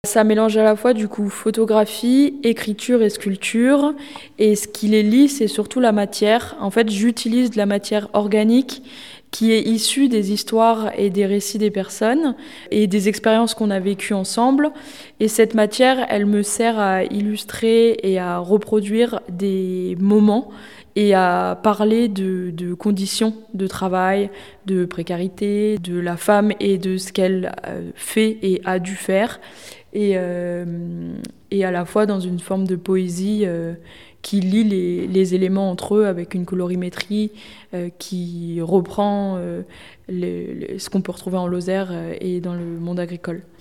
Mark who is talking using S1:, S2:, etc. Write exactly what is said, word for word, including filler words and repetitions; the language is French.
S1: Ça mélange à la fois du coup photographie, écriture et sculpture. Et ce qui les lie, c'est surtout la matière. En fait, j'utilise de la matière organique qui est issue des histoires et des récits des personnes et des expériences qu'on a vécues ensemble. Et cette matière, elle me sert à illustrer et à reproduire des moments et à parler de, de conditions de travail, de précarité, de la femme et de ce qu'elle fait et a dû faire. Et, euh, et à la fois dans une forme de poésie euh, qui lie les, les éléments entre eux avec une colorimétrie euh, qui reprend euh, les, les, ce qu'on peut retrouver en Lozère euh, et dans le monde agricole.